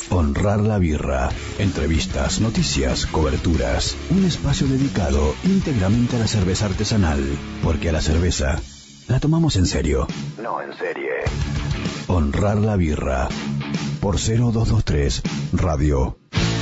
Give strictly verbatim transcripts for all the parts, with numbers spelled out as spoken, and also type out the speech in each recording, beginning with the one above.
Honrar la birra. Entrevistas, noticias, coberturas. Un espacio dedicado íntegramente a la cerveza artesanal. Porque a la cerveza la tomamos en serio. No en serie. Honrar la birra. Por cero dos dos tres Radio.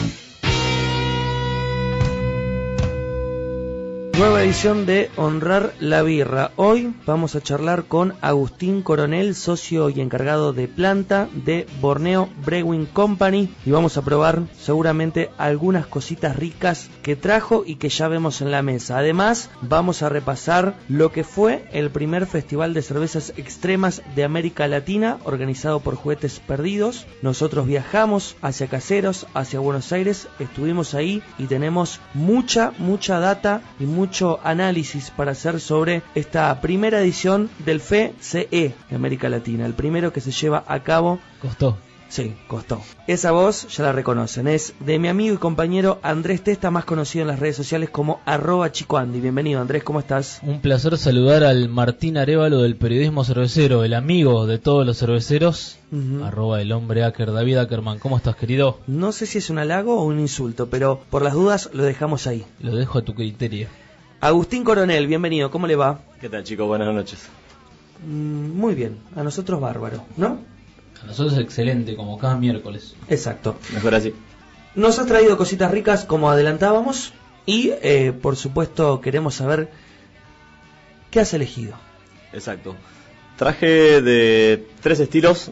Nueva edición de Honrar la Birra. Hoy vamos a charlar con Agustín Coronel, socio y encargado de planta de Borneo Brewing Company, y vamos a probar seguramente algunas cositas ricas que trajo y que ya vemos en la mesa. Además, vamos a repasar lo que fue el primer festival de cervezas extremas de América Latina, organizado por Juguetes Perdidos. Nosotros viajamos hacia Caseros, hacia Buenos Aires, estuvimos ahí y tenemos mucha, mucha data y mucha mucho análisis para hacer sobre esta primera edición del F E C E de América Latina, el primero que se lleva a cabo. Costó. Sí, costó. Esa voz ya la reconocen, es de mi amigo y compañero Andrés Testa, más conocido en las redes sociales como arroba Chico Andy. Bienvenido, Andrés, ¿cómo estás? Un placer saludar al Martín Arévalo del periodismo cervecero, el amigo de todos los cerveceros, uh-huh. arroba el hombre Acker, David Ackerman. ¿Cómo estás, querido? No sé si es un halago o un insulto, pero por las dudas lo dejamos ahí. Lo dejo a tu criterio. Agustín Coronel, bienvenido, ¿cómo le va? ¿Qué tal, chicos? Buenas noches. Mm, muy bien, a nosotros bárbaro, ¿no? A nosotros excelente, como cada miércoles. Exacto. Mejor así. Nos has traído cositas ricas, como adelantábamos, y eh, por supuesto queremos saber qué has elegido. Exacto. Traje de tres estilos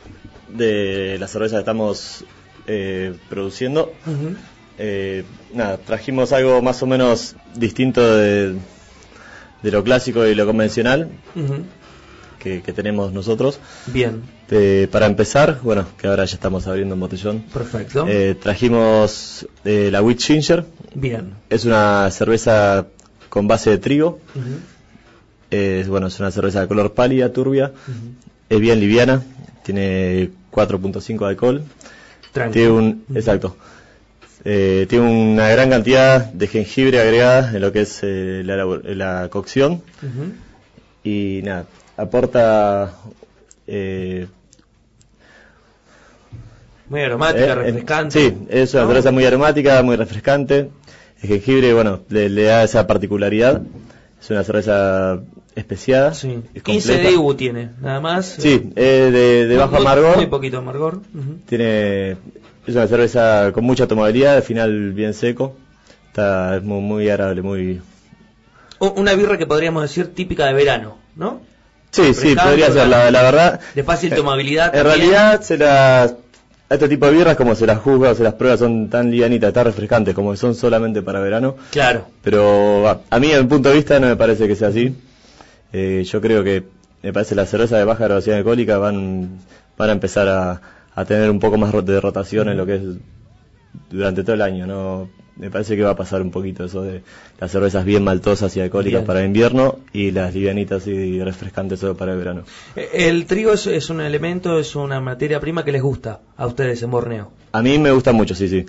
de la cerveza que estamos eh, produciendo. Uh-huh. Eh, nada, trajimos algo más o menos distinto de, de lo clásico y lo convencional uh-huh. que, que tenemos nosotros. Bien. Eh, para empezar, bueno, que ahora ya estamos abriendo un botellón. Perfecto. Eh, trajimos eh, la Wheat Ginger. Bien. Es una cerveza con base de trigo. Uh-huh. Eh, bueno, es una cerveza de color pálida, turbia. Uh-huh. Es bien liviana. Tiene cuatro punto cinco de alcohol. Tranquilo. Tiene un, uh-huh. Exacto. Eh, tiene una gran cantidad de jengibre agregada en lo que es eh, la, la cocción uh-huh. y nada, aporta eh, muy aromática, eh, refrescante. Sí, es una cerveza ¿no? muy aromática, muy refrescante. El jengibre, bueno, le, le da esa particularidad. Es una cerveza especiada. Sí. quince de I B U tiene, nada más. Sí, eh, de, de bajo muy, amargor. Muy poquito amargor. Uh-huh. Tiene... Es una cerveza con mucha tomabilidad, al final bien seco. Está es muy, muy agradable, muy... Una birra que podríamos decir típica de verano, ¿no? Sí, sí, podría ser, la, la verdad. De fácil tomabilidad. En también. realidad, se las, a este tipo de birras, como se las juzga o se las prueba, son tan livianitas, tan refrescantes, como que son solamente para verano. Claro. Pero a, a mí, en mi punto de vista, no me parece que sea así. Eh, yo creo que, me parece, las cervezas de baja graduación alcohólica van, van a empezar a... a tener un poco más de rotación en lo que es durante todo el año, ¿no? Me parece que va a pasar un poquito eso de las cervezas bien maltosas y alcohólicas bien. Para invierno y las livianitas y refrescantes solo para el verano. El trigo es, es un elemento, es una materia prima que les gusta a ustedes en Borneo. A mí me gusta mucho, sí, sí.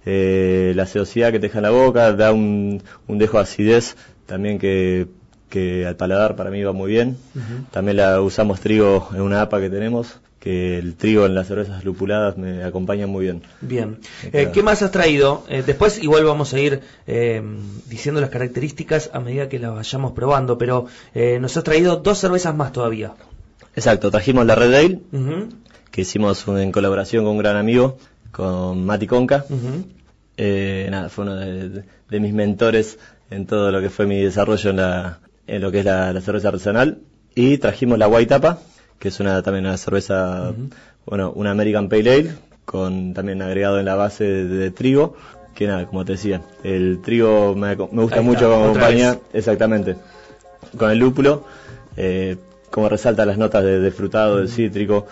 Eh, la sedosidad que te deja en la boca, da un, un dejo de acidez también que, que al paladar para mí va muy bien. Uh-huh. También la usamos trigo en una A P A que tenemos, que el trigo en las cervezas lupuladas me acompaña muy bien. Bien. Eh, ¿Qué más has traído? Eh, después igual vamos a ir eh, diciendo las características a medida que las vayamos probando, pero eh, nos has traído dos cervezas más todavía. Exacto, trajimos la Red Ale, uh-huh. que hicimos en colaboración con un gran amigo, con Mati Conca. Uh-huh. Eh, nada, fue uno de, de mis mentores en todo lo que fue mi desarrollo en, la, en lo que es la, la cerveza artesanal. Y trajimos la White Tapa, que es una también una cerveza, uh-huh. bueno, una American Pale Ale, con también agregado en la base de, de trigo, que nada, como te decía, el trigo me, me gusta Ahí mucho está, como compañía, vez. exactamente, con el lúpulo, eh, como resalta las notas de, de frutado, uh-huh. del cítrico,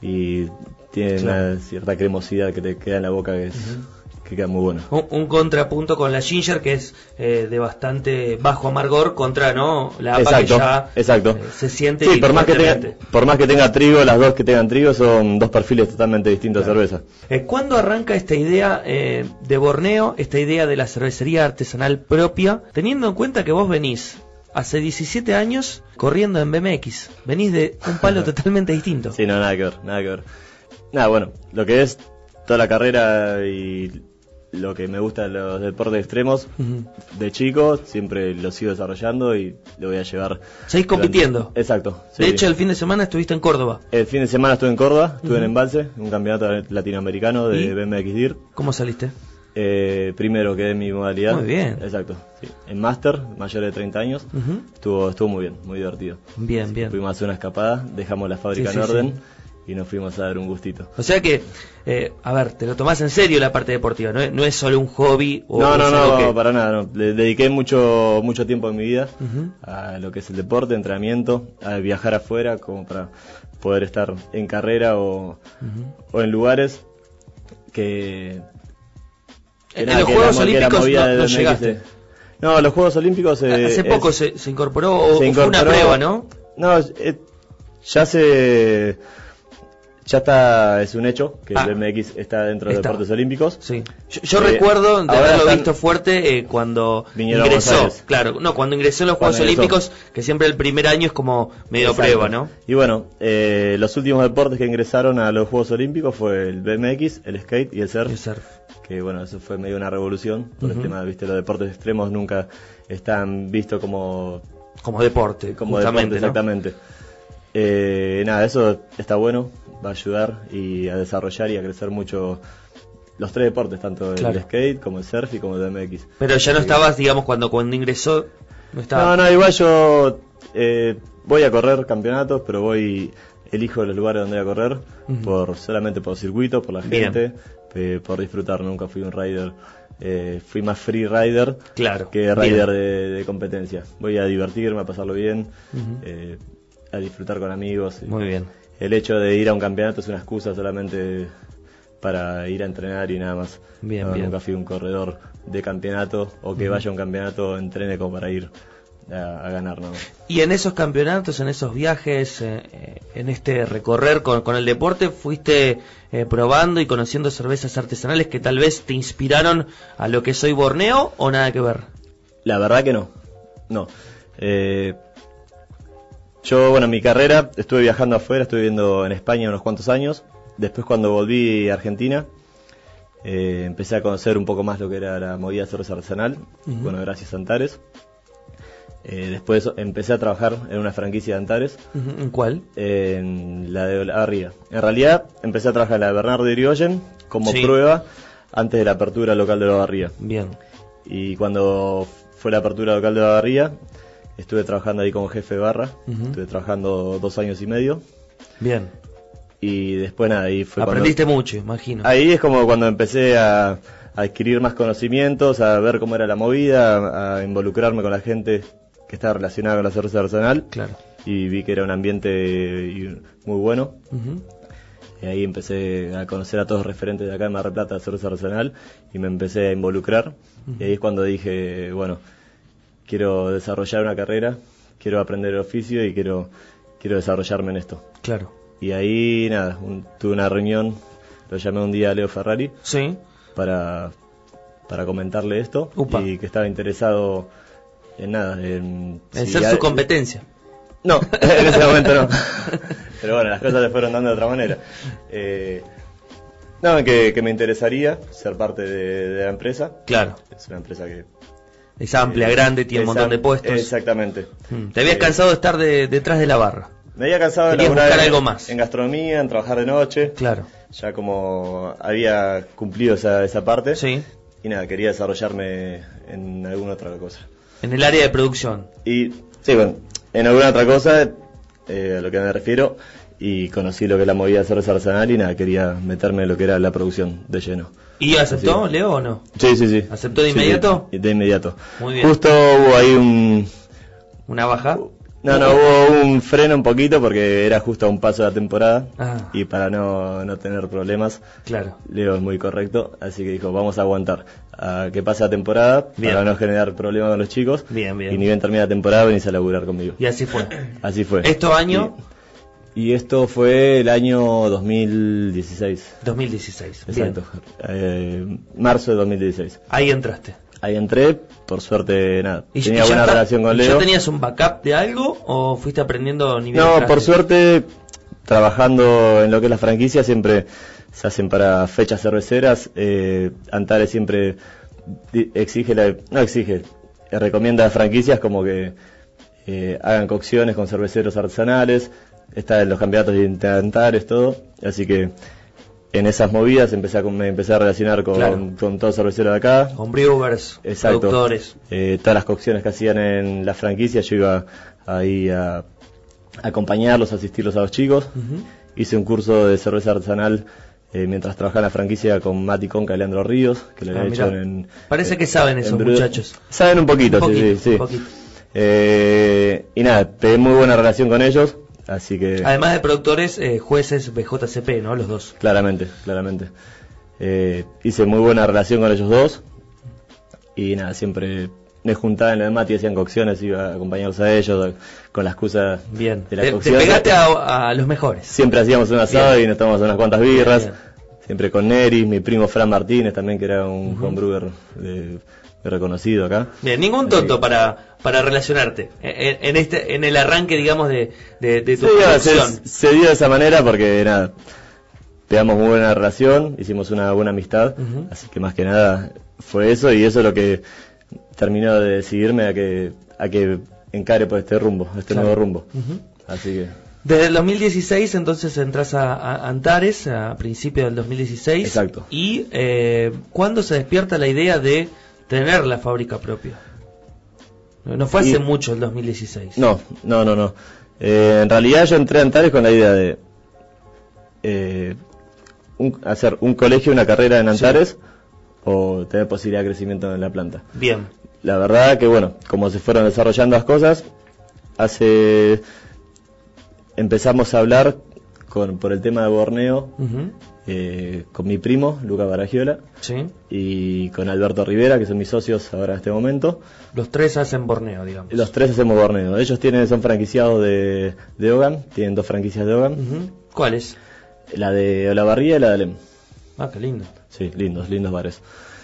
y tiene claro. una cierta cremosidad que te queda en la boca que es... Uh-huh. que queda muy bueno. Un, un contrapunto con la Ginger, que es eh, de bastante bajo amargor, contra no la A P A, exacto, que ya exacto. Eh, se siente sí, por más que tenga por más que tenga trigo, las dos que tengan trigo son dos perfiles totalmente distintos claro. de cerveza. Eh, ¿Cuándo arranca esta idea eh, de Borneo, esta idea de la cervecería artesanal propia, teniendo en cuenta que vos venís hace diecisiete años corriendo en B M X, venís de un palo totalmente distinto? Sí, no, nada que ver, nada que ver. Nada, bueno, lo que es toda la carrera y lo que me gusta de los deportes extremos, uh-huh. de chico, siempre lo sigo desarrollando y lo voy a llevar. ¿Seguís compitiendo? Durante... Exacto. Sí. De hecho, el fin de semana estuviste en Córdoba. El fin de semana estuve en Córdoba, estuve uh-huh. en Embalse, un campeonato latinoamericano de ¿Y? B M X D I R. ¿Cómo saliste? Eh, primero quedé en mi modalidad. Muy bien. Exacto. Sí. En máster, mayor de treinta años. Uh-huh. Estuvo estuvo muy bien, muy divertido. Bien, bien. Fuimos a hacer una escapada, dejamos la fábrica sí, en sí, orden. Sí. Y nos fuimos a dar un gustito. O sea que, eh, a ver, te lo tomás en serio la parte deportiva, no es, no es solo un hobby. O no, no, no, que... para nada. No. Le dediqué mucho mucho tiempo en mi vida uh-huh. a lo que es el deporte, entrenamiento, a viajar afuera como para poder estar en carrera o, uh-huh. o en lugares que... que en nada, los que Juegos Olímpicos no, no llegaste. No, los Juegos Olímpicos... Eh, Hace poco es, se, se incorporó o, se incorporó, o fue una prueba, ¿no? No, eh, ya se... Ya está, es un hecho que ah, el B M X está dentro de los deportes olímpicos. Sí. Yo, yo eh, recuerdo de haberlo visto fuerte eh, cuando ingresó. Claro, no, cuando ingresó en los Juegos Olímpicos, que siempre el primer año es como medio Exacto. prueba, ¿no? Y bueno, eh, los últimos deportes que ingresaron a los Juegos Olímpicos fue el B M X, el skate y el surf. El surf. Que bueno, eso fue medio una revolución por uh-huh. el tema, viste, los deportes extremos nunca están vistos como como deporte, como deporte, exactamente. ¿No? Eh, nada, eso está bueno, va a ayudar y a desarrollar y a crecer mucho los tres deportes, tanto claro. el skate como el surf y como el B M X. Pero ya no estabas, digamos, cuando cuando ingresó, no estaba. No, no, igual yo eh, voy a correr campeonatos, pero voy elijo los lugares donde voy a correr uh-huh. por solamente por circuito, por la gente, eh, por disfrutar. Nunca fui un rider. Eh, fui más free rider claro, que rider de, de competencia. Voy a divertirme, a pasarlo bien. Uh-huh. Eh, a disfrutar con amigos. Muy bien. El hecho de ir a un campeonato es una excusa solamente para ir a entrenar y nada más. Bien, no, bien. Nunca fui un corredor de campeonato o que uh-huh. vaya a un campeonato, entrene como para ir a, a ganar, ¿no? Y en esos campeonatos, en esos viajes, eh, en este recorrer con, con el deporte, fuiste eh, probando y conociendo cervezas artesanales que tal vez te inspiraron a lo que soy Borneo o nada que ver. La verdad que no. No. Eh... Yo, bueno, en mi carrera estuve viajando afuera, estuve viviendo en España unos cuantos años. Después, cuando volví a Argentina, eh, empecé a conocer un poco más lo que era la movida cerveza artesanal, uh-huh. bueno, gracias a Antares. Eh, después empecé a trabajar en una franquicia de Antares. Uh-huh. ¿En cuál? Eh, en la de Olavarría. En realidad, empecé a trabajar en la de Bernardo de Irigoyen como sí. prueba antes de la apertura local de Olavarría. Bien. Y cuando fue la apertura local de Olavarría, estuve trabajando ahí como jefe de barra, uh-huh. estuve trabajando dos años y medio. Bien. Y después nada, ahí fue Aprendiste cuando, mucho, imagino. Ahí es como cuando empecé a, a adquirir más conocimientos, a ver cómo era la movida, a, a involucrarme con la gente que estaba relacionada con la cerveza artesanal. Claro. Y vi que era un ambiente muy bueno. Uh-huh. Y ahí empecé a conocer a todos los referentes de acá en Mar del Plata de cerveza artesanal y me empecé a involucrar. Uh-huh. Y ahí es cuando dije, bueno, quiero desarrollar una carrera, quiero aprender el oficio y quiero quiero desarrollarme en esto. Claro. Y ahí, nada, un, tuve una reunión, lo llamé un día a Leo Ferrari. Sí. Para, para comentarle esto. Upa. Y que estaba interesado en nada. En, en si ser a, su competencia. No, en ese momento no. Pero bueno, las cosas se fueron dando de otra manera. Eh, no, que, que me interesaría ser parte de, de la empresa. Claro. Es una empresa que... Es amplia, eh, grande, tiene un montón de puestos. Exactamente. Hmm. ¿Te habías eh, cansado de estar de, detrás de la barra? Me había cansado de laburar buscar en, algo más. En gastronomía, en trabajar de noche. Claro. Ya como había cumplido esa, esa parte. Sí. Y nada, quería desarrollarme en alguna otra cosa. En el área de producción. Y, sí, bueno, en alguna otra cosa, eh, a lo que me refiero, y conocí lo que es la movida de cerveza artesanal y nada, quería meterme en lo que era la producción de lleno. ¿Y aceptó, Leo, o no? Sí, sí, sí. ¿Aceptó de inmediato? Sí, de inmediato. Muy bien. Justo hubo ahí un... ¿Una baja? No, no, hubo un freno un poquito porque era justo a un paso de la temporada. Ah. Y para no, no tener problemas, claro. Leo es muy correcto, así que dijo, vamos a aguantar a que pase la temporada bien. Para no generar problemas con los chicos. Bien, bien. Y ni bien termina la temporada, venís a laburar conmigo. Y así fue. Así fue. ¿Esto año? Y, y esto fue el año dos mil dieciséis. dos mil dieciséis. Exacto. Eh, marzo de dos mil dieciséis. Ahí entraste. Ahí entré, por suerte, nada, ¿Y tenía buena está, relación con Leo. ¿Ya tenías un backup de algo o fuiste aprendiendo nivel? No, por suerte, trabajando en lo que es la franquicia, siempre se hacen para fechas cerveceras. eh, Antares siempre exige, la, no exige, recomienda a franquicias como que eh, hagan cocciones con cerveceros artesanales. Está en los campeonatos de Antares, todo, así que en esas movidas empecé a, me empecé a relacionar con, claro. con todos los cerveceros de acá. Con brewers, exacto, productores. Eh, todas las cocciones que hacían en la franquicia, yo iba ahí a, a acompañarlos, a asistirlos a los chicos. Uh-huh. Hice un curso de cerveza artesanal eh, mientras trabajaba en la franquicia con Mati Conca y Leandro Ríos, que lo ah, había hecho en... Parece en, que saben esos muchachos. Saben un poquito, un poquito sí, sí. Un poquito. Eh, y nada, tuve muy buena relación con ellos. Así que, además de productores, eh, jueces B J C P, ¿no? Los dos. Claramente, claramente. Eh, hice muy buena relación con ellos dos. Y nada, siempre me juntaba en la de Mati, hacían cocciones, iba a acompañarlos a ellos con la excusa bien. de la te, cocción. Te pegaste a, a los mejores. Siempre hacíamos un asado bien. Y nos tomamos unas cuantas birras. Bien, bien. Siempre con Neri, mi primo Fran Martínez también, que era un uh-huh. homebrewer de... reconocido acá. Bien, ningún tonto para para relacionarte en, en este en el arranque, digamos, de, de, de tu producción. Se, se dio de esa manera porque, nada, pegamos muy buena relación, hicimos una buena amistad, uh-huh. así que más que nada fue eso, y eso es lo que terminó de decidirme a que a que encare por este rumbo, este claro. nuevo rumbo. Uh-huh. Así que... Desde el dos mil dieciséis, entonces, entras a, a Antares, a principios del dos mil dieciséis. Exacto. Y, eh, ¿cuándo se despierta la idea de tener la fábrica propia? No fue hace y, mucho el dos mil dieciséis. No, no, no, no. Eh, en realidad yo entré a Antares con la idea de eh, un, hacer un colegio, una carrera en Antares, sí. o tener posibilidad de crecimiento en la planta. Bien. La verdad que, bueno, como se fueron desarrollando las cosas, hace empezamos a hablar con por el tema de Borneo. Uh-huh. Eh, con mi primo, Luca Baragiola, sí. y con Alberto Rivera, que son mis socios ahora en este momento. Los tres hacen Borneo, digamos. Los tres hacemos Borneo. Ellos tienen son franquiciados de, de Hogan, tienen dos franquicias de Hogan. Uh-huh. ¿Cuáles? La de Olavarría y la de Alem. Ah, qué lindo. Sí, lindos, lindos bares.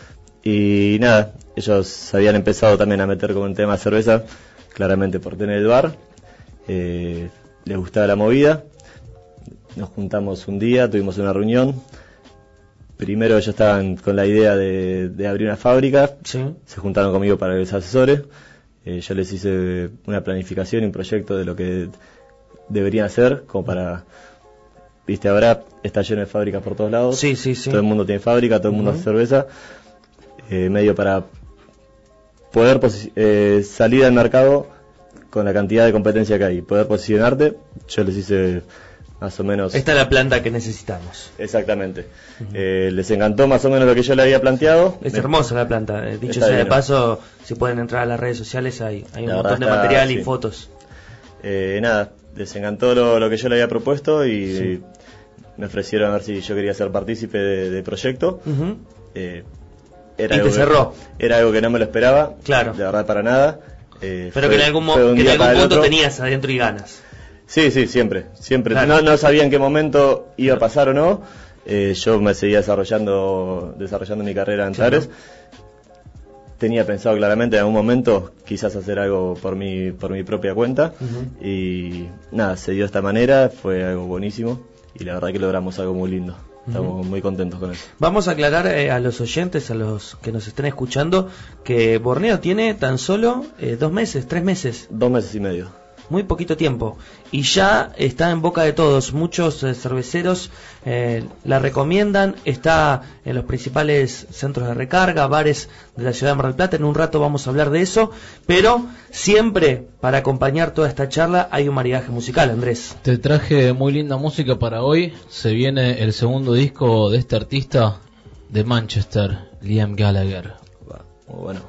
Y nada, ellos habían empezado también a meter con el tema de cerveza, claramente por tener el bar. Eh, les gustaba la movida. Nos juntamos un día, tuvimos una reunión. Primero ellos estaban con la idea de, de abrir una fábrica. Sí. Se juntaron conmigo para que les asesore. Eh, yo les hice una planificación y un proyecto de lo que deberían hacer, como para... Viste, ahora está lleno de fábricas por todos lados. Sí, sí, sí. Todo el mundo tiene fábrica, todo el mundo uh-huh. hace cerveza. Eh, medio para poder posi- eh, salir al mercado con la cantidad de competencia que hay. Poder posicionarte, yo les hice... más o menos. Esta es la planta que necesitamos. Exactamente. Uh-huh. Eh, les encantó más o menos lo que yo le había planteado. Es Me... hermosa la planta. Eh, dicho sea de paso, si pueden entrar a las redes sociales, hay, hay un montón de está, material sí. y fotos. Eh, nada, les encantó lo, lo que yo le había propuesto y, sí. y me ofrecieron a ver si yo quería ser partícipe del de proyecto. Uh-huh. Eh, era y te cerró. Que, era algo que no me lo esperaba. Claro. De verdad, para nada. Eh, Pero fue, que en algún, mo- que en algún punto tenías adentro y ganas. Sí, sí, siempre, siempre. Claro. No, no sabía en qué momento iba a pasar o no. Eh, yo me seguía desarrollando, desarrollando mi carrera en Antares. Claro. Tenía pensado claramente en algún momento quizás hacer algo por mi, por mi propia cuenta. Uh-huh. Y nada, se dio de esta manera, fue algo buenísimo. Y la verdad que logramos algo muy lindo. Estamos uh-huh. muy contentos con eso. Vamos a aclarar eh, a los oyentes, a los que nos estén escuchando, que Borneo tiene tan solo eh, dos meses, tres meses. Dos meses y medio. Muy poquito tiempo y ya está en boca de todos. Muchos eh, cerveceros eh, la recomiendan, está en los principales centros de recarga, bares de la ciudad de Mar del Plata. En un rato vamos a hablar de eso, pero siempre para acompañar toda esta charla hay un maridaje musical. Andrés, te traje muy linda música para hoy. Se viene el segundo disco de este artista de Manchester, Liam Gallagher. Muy bueno.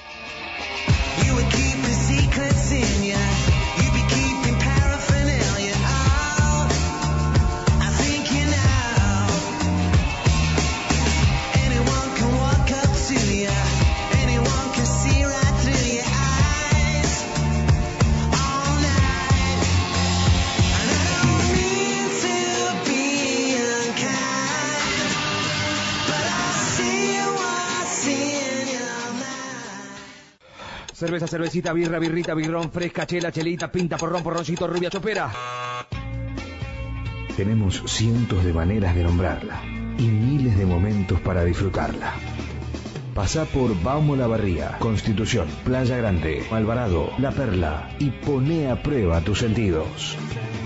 Cerveza, cervecita, birra, birrita, birrón, fresca, chela, chelita, pinta, porrón, porroncito, rubia, chopera. Tenemos cientos de maneras de nombrarla. y miles de momentos para disfrutarla. Pasá por Baum Olavarría, Constitución, Playa Grande, Alvarado, La Perla y poné a prueba tus sentidos.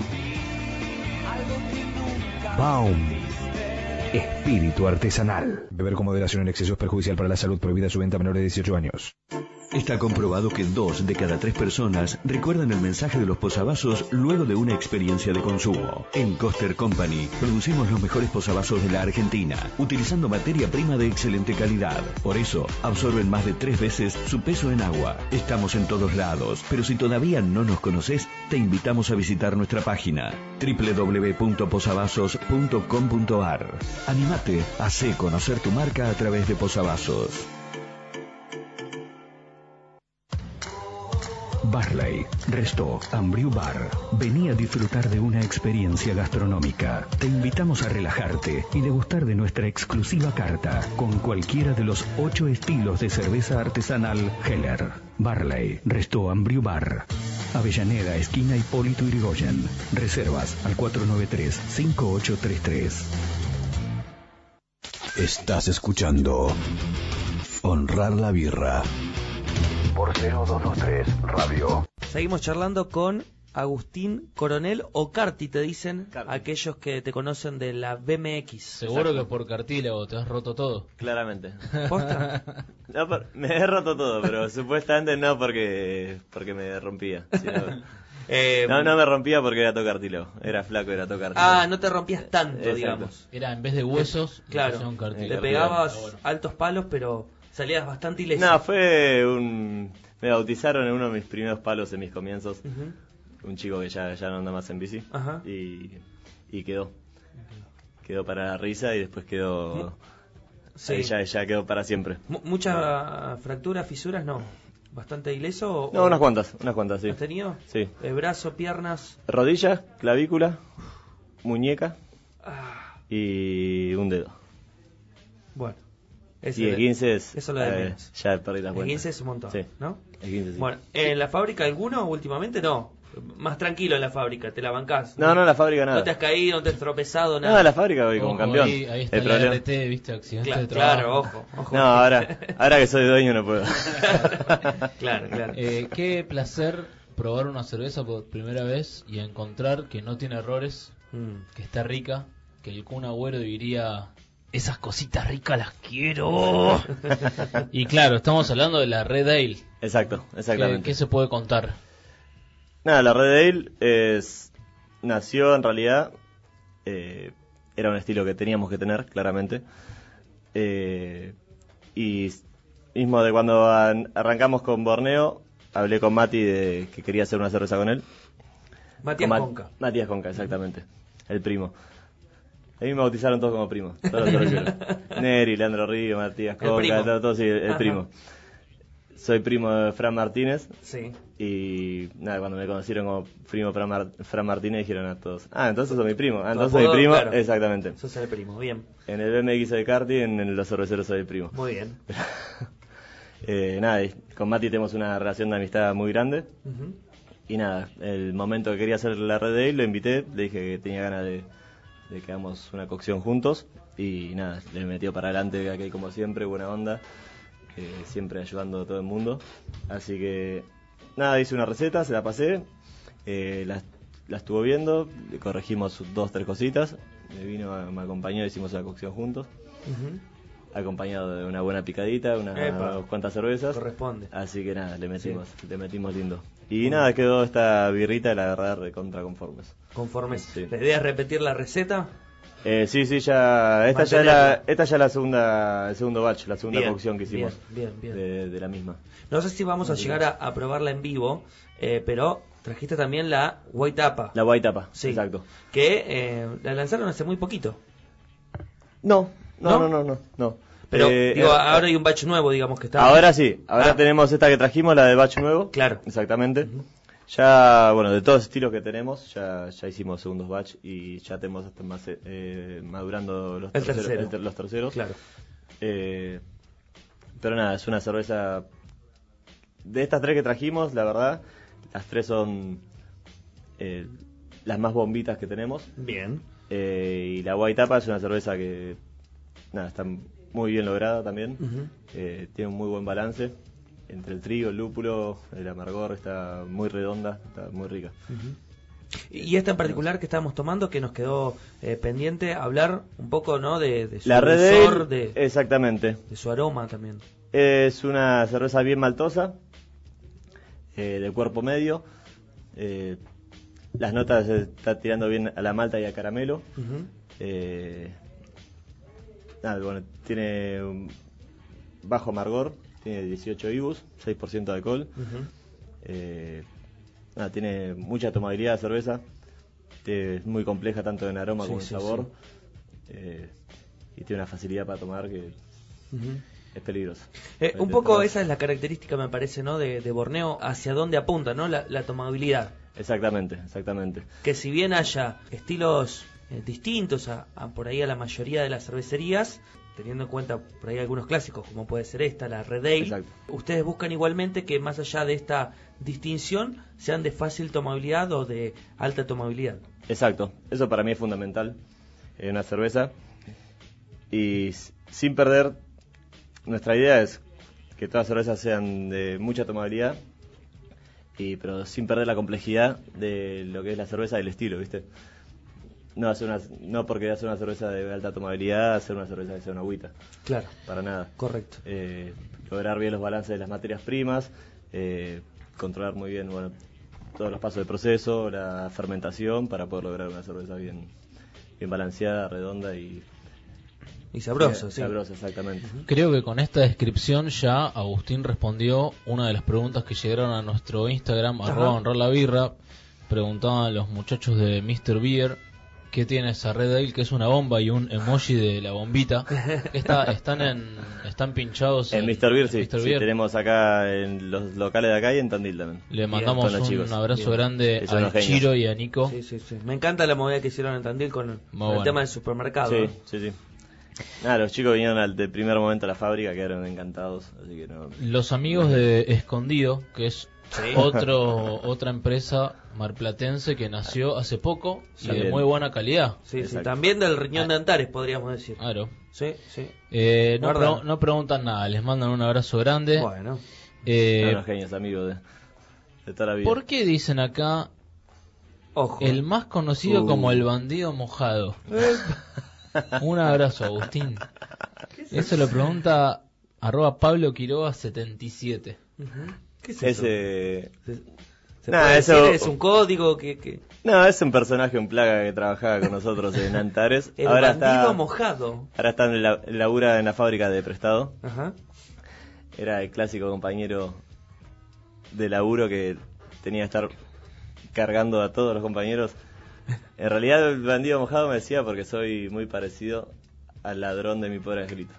Baum. Espíritu artesanal. Beber con moderación en exceso es perjudicial para la salud. Prohibida su venta a menores de dieciocho años. Está comprobado que dos de cada tres personas recuerdan el mensaje de los posavasos luego de una experiencia de consumo. En Coster Company producimos los mejores posavasos de la Argentina, utilizando materia prima de excelente calidad. Por eso, absorben más de tres veces su peso en agua. Estamos en todos lados, pero si todavía no nos conoces, te invitamos a visitar nuestra página doble u doble u doble u punto posavasos punto com punto a r. Anímate, hacé conocer tu marca a través de posavasos. Barley, Resto, Ambriu Bar. Vení a disfrutar de una experiencia gastronómica. Te invitamos a relajarte y degustar de nuestra exclusiva carta con cualquiera de los ocho estilos de cerveza artesanal Heller. Barley, Resto, Ambriu Bar. Avellaneda, esquina Hipólito Yrigoyen. Reservas al cuatro nueve tres, cinco ocho tres tres. Estás escuchando Honrar la Birra por cero dos dos tres Radio. Seguimos charlando con Agustín Coronel, o Carti te dicen Carti. Aquellos que te conocen de la B M X. Seguro que por cartílago te has roto todo. Claramente. ¿Posta? No, por- me he roto todo, pero supuestamente no porque porque me rompía. Sino- Eh, no, no me rompía porque era todo cartílago. Era flaco, era todo cartílago. Ah, no te rompías tanto, Exacto. digamos. Era en vez de huesos, le Claro, pusieron cartílago. te Eh, pegabas Ah, bueno. altos palos, pero salías bastante ileso. No, fue un... Me bautizaron en uno de mis primeros palos en mis comienzos. Ujú. Un chico que ya, ya no anda más en bici. Ajá. Y, y quedó. Quedó para la risa y después quedó... Sí. ahí ya, ya quedó para siempre. Mu- ¿Muchas fracturas, fisuras? No. ¿Bastante ileso? O, No, o- unas cuantas, unas cuantas, sí. ¿Has tenido? Sí. Eh, brazo, piernas. Rodilla, clavícula, muñeca Ah, y un dedo. bueno. Ese Y el de- quince es... Eso lo de eh, menos. ya perdí las El cuentas. quince es un montón, Sí. ¿no? El quince sí. Bueno, ¿en la fábrica alguno últimamente? No. Más tranquilo en la fábrica, te la bancás. No, no, en la fábrica nada. No te has caído, no te has tropezado, No, nada. en la fábrica voy como Ojo, campeón. Ahí, ahí está El la problema- R T, viste, accidente Cla- de trabajo. claro, ojo, ojo. No, ahora, ahora que soy dueño no puedo. Claro, claro. Eh, qué placer probar una cerveza por primera vez y encontrar que no tiene errores, Mm. que está rica, que el Kun Agüero diría, esas cositas ricas las quiero. Y claro, estamos hablando de la Red Ale. Exacto, ¿Qué, exactamente. qué se puede contar? Nada, la Red Ale es, nació en realidad, eh, era un estilo que teníamos que tener, claramente. Eh, y mismo de cuando an- arrancamos con Borneo, hablé con Mati de que quería hacer una cerveza con él. Matías Con Ma- Conca. Matías Conca, exactamente. El primo. A mí me bautizaron todos como primos. Todos los que Neri, Leandro Río, Matías El Conca, primo. todo, todo, sí, el Ajá. primo. Soy primo de Fran Martínez. Sí. Y nada, cuando me conocieron como primo Fran, Mar- Fran Martínez dijeron a todos, ah, entonces sos mi primo, ah, Tu entonces soy mi apodo, primo, claro. exactamente. Sos el primo, bien. En el B M X soy Carti, en, en los cerveceros soy el primo. Muy bien. Eh, nada, y con Mati tenemos una relación de amistad muy grande. Ujú. Y nada, el momento que quería hacer la red de él, lo invité, le dije que tenía ganas de, de que hagamos una cocción juntos. Y nada, le metió para adelante, aquí como siempre, buena onda, eh, siempre ayudando a todo el mundo. Así que nada, hice una receta, se la pasé, eh, la, la estuvo viendo, le corregimos dos, tres cositas, me vino, me acompañó, hicimos una cocción juntos, Ujú. acompañado de una buena picadita, unas Epa. cuantas cervezas. Corresponde. Así que nada, le metimos, le metimos lindo. Y nada, quedó esta birrita, la verdad, recontra conformes. Conformes. Sí. ¿La idea es repetir la receta? Eh, sí, sí, ya, esta ya, la, Mantenerla. esta ya la segunda, el segundo batch, la segunda Bien, cocción que hicimos bien, bien, bien. De, de la misma. No sé si vamos a llegar a, a probarla en vivo, eh, pero trajiste también la White Tapa. La white tapa, Sí. exacto. Que eh, la lanzaron hace muy poquito. No, no, ¿No? no, no, no. no. Pero Eh, digo, eh, ahora hay un batch nuevo, digamos, que está. Ahora sí, ahora Ah. tenemos esta que trajimos, la de batch nuevo. Claro. Exactamente. Ya, bueno, de todos los estilos que tenemos, ya, ya hicimos segundos batch y ya tenemos hasta más, eh, madurando los El terceros. tercero. el ter- los terceros. Claro. Eh, pero nada, es una cerveza... De estas tres que trajimos, la verdad, las tres son eh, las más bombitas que tenemos. Bien. Eh, y la White Tapa es una cerveza que nada, está muy bien lograda también. Uh-huh. Eh, tiene un muy buen balance entre el trigo, el lúpulo, el amargor, está muy redonda, está muy rica. Uh-huh. Y esta en particular que estábamos tomando, que nos quedó eh, pendiente hablar un poco, ¿no? De, de su La Red dulzor, Ale, de, exactamente. de su aroma también. Es una cerveza bien maltosa, eh, de cuerpo medio. Eh, las notas se está tirando bien a la malta y a caramelo. Uh-huh. Eh, nada, bueno, tiene un bajo amargor, tiene dieciocho I B Us, seis por ciento de alcohol. Uh-huh. Eh, nada, tiene mucha tomabilidad de cerveza, es muy compleja tanto en aroma Sí, como en sí, sabor. sí. Eh, y tiene una facilidad para tomar que Uh-huh. es peligroso. Eh, un De poco tomar. esa es la característica, me parece, ¿no? De, de Borneo, hacia dónde apunta, ¿no? La, la tomabilidad. Exactamente, exactamente. Que si bien haya estilos eh, distintos a, a por ahí a la mayoría de las cervecerías, teniendo en cuenta por ahí algunos clásicos, como puede ser esta, la Red Ale, Exacto. ustedes buscan igualmente que más allá de esta distinción sean de fácil tomabilidad o de alta tomabilidad. Exacto, eso para mí es fundamental en una cerveza. Y s- sin perder, nuestra idea es que todas las cervezas sean de mucha tomabilidad, y pero sin perder la complejidad de lo que es la cerveza y el estilo, ¿viste? No hacer una, no porque hacer una cerveza de alta tomabilidad, hacer una cerveza que sea una agüita, Claro, para nada. correcto. Eh, lograr bien los balances de las materias primas, eh, controlar muy bien, bueno, todos los pasos del proceso, la fermentación, para poder lograr una cerveza bien, bien balanceada, redonda y Y sabroso, bien sí. sabrosa, exactamente. Creo que con esta descripción ya Agustín respondió una de las preguntas que llegaron a nuestro Instagram, Ajá. arroba honrar la birra. Preguntaban los muchachos de mister Beer qué tiene esa Red Ale, que es una bomba y un emoji de la bombita. Está, están en, están pinchados En mister Beer, sí, mister sí, Beer. tenemos acá en los locales de acá y en Tandil también. Le mandamos Son los un chicos. abrazo Bien. grande Sí, son a los genios. Chiro y a Nico. Sí, sí, sí. Me encanta la movida que hicieron en Tandil con, con el bueno. tema del supermercado. Sí, ¿eh? sí, sí. Nada, los chicos vinieron al de primer momento a la fábrica, quedaron encantados, así que no. Los amigos de Escondido, que es otro otra empresa marplatense que nació hace poco y de También. muy buena calidad. Sí, sí. Exacto. También del riñón de Antares, podríamos decir. Claro. Sí, sí. Eh, no, ¿Verdad? pre- no preguntan nada, les mandan un abrazo grande. Bueno. Eh, Son unos genios, amigos de, de toda la vida. ¿Por qué dicen acá Ojo. el más conocido Uh. como el bandido mojado? Un abrazo, Agustín. Eso lo pregunta arroba Pablo Quiroga setenta y siete. Ujú. ¿Qué es eso? Ese... ¿Se, se Nah, puede eso- decir? ¿Es un código? que, que... No, es un personaje, un plaga que trabajaba con nosotros en Antares. El ahora bandido está, mojado. ahora está en la, labura en la fábrica de Prestado. Ajá. Era el clásico compañero de laburo que tenía que estar cargando a todos los compañeros. En realidad el bandido mojado me decía porque soy muy parecido al ladrón de mi pobre angelito.